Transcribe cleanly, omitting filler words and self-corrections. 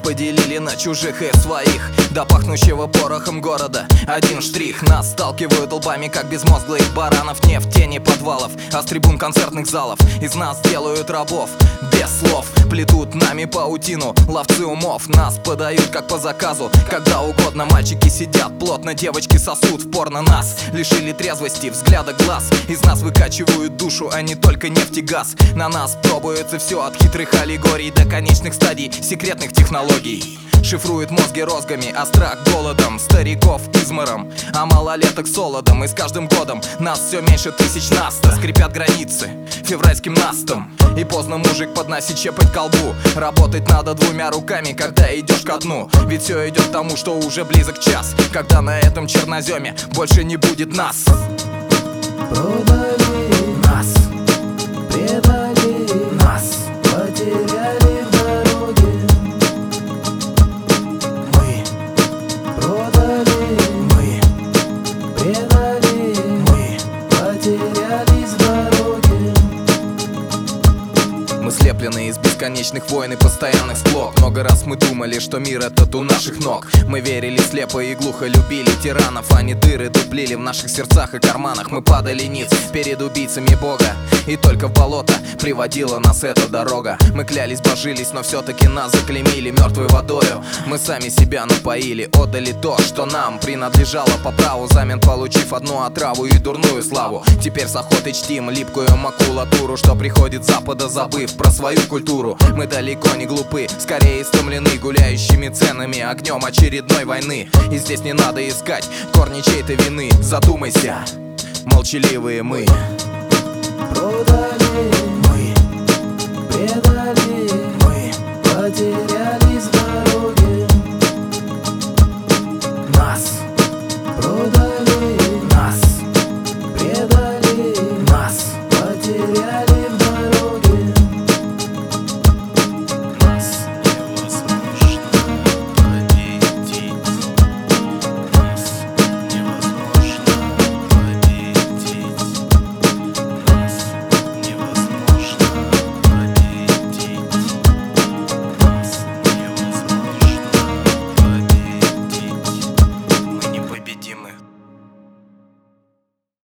поделили на чужих и своих. До пахнущего порохом города один штрих. Нас сталкивают лбами, как безмозглых баранов. Не в тени подвалов, а с трибун концертных залов. Из нас делают рабов без слов. Плетут нами паутину ловцы умов. Нас подают как по заказу, когда угодно. Мальчики сидят плотно, девочки сосут в порно. Нас лишили трезвости, взгляда глаз. Из нас выкачивают душу, а не только нефть и газ. На нас пробуется все от хитрых аллегорий до конечных стадий секретных технологий. Шифрует мозги розгами, а страх голодом, стариков измором, а малолеток солодом. И с каждым годом нас все меньше тысяч наста. Скрипят границы февральским настом. И поздно мужик подносит щепоть к колбу. Работать надо двумя руками, когда идешь ко дну. Ведь все идет к тому, что уже близок час, когда на этом черноземе больше не будет нас. Продали Нас, предали нас, потеряли в дороге. мы, Продали мы, предали мы. потерялись в дороге. Мы слеплены из бесконечных войн и постоянных склок. Много раз мы думали, что мир этот у наших ног. Мы верили слепо и глухо, любили тиранов. Они дыры дуплили в наших сердцах и карманах. Мы падали ниц перед убийцами Бога, и только в болото приводила нас эта дорога. Мы клялись, божились, но все-таки нас заклеймили мертвой водою. Мы сами себя напоили, отдали то, что нам принадлежало по праву, взамен получив одну отраву и дурную славу. Теперь с охотой чтим липкую макулатуру, что приходит с запада, забыв про свою культуру. Мы далеко не глупы, скорее истомлены гуляющими ценами, огнем очередной войны. И здесь не надо искать корни чьей-то вины. Задумайся, молчаливые мы. Продали Мы, предали мы, потеряли